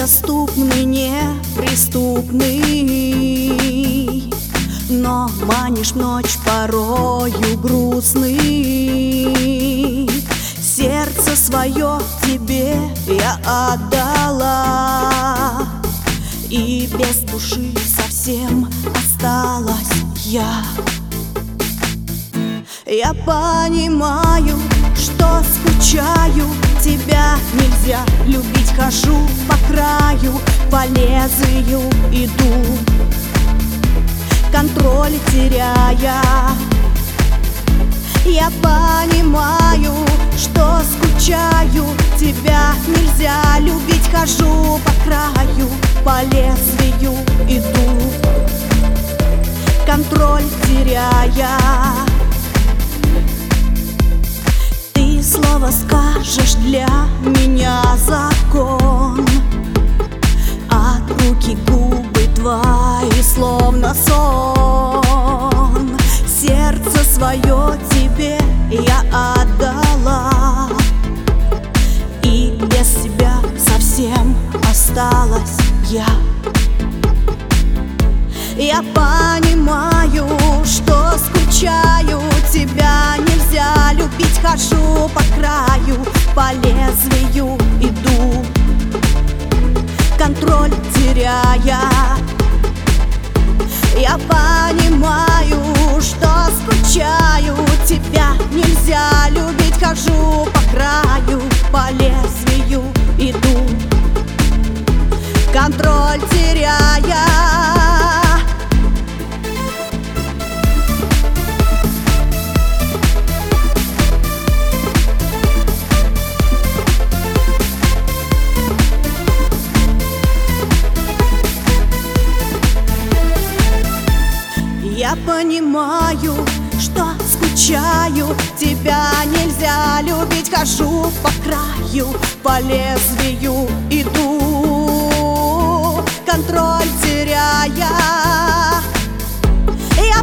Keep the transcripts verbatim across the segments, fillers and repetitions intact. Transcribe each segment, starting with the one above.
Недоступный, неприступный, но манишь ночь порою грустный. Сердце свое тебе я отдала, и без души совсем осталась я. Я понимаю, что скучаю, тебя нельзя любить. Хожу по краю, по лезвию иду, контроль теряя. Я понимаю, что скучаю, тебя нельзя любить. Хожу по краю, по лезвию иду, контроль теряя. Ты слово скажешь, для меня закон, от руки губы твои словно сон. Сердце свое тебе я отдала, и без тебя совсем осталась я. Я понимаю, что скучаю, тебя нельзя любить. Хожу по краю, по лезвию иду, контроль теряя. Я понимаю, что скучаю, тебя нельзя любить. Хожу по краю, по лезвию иду, контроль теряя. Я понимаю, что скучаю, тебя нельзя любить. Хожу по краю, по лезвию иду, контроль теряя. Я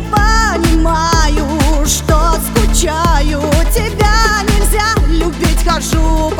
понимаю, что скучаю, тебя нельзя любить. Хожу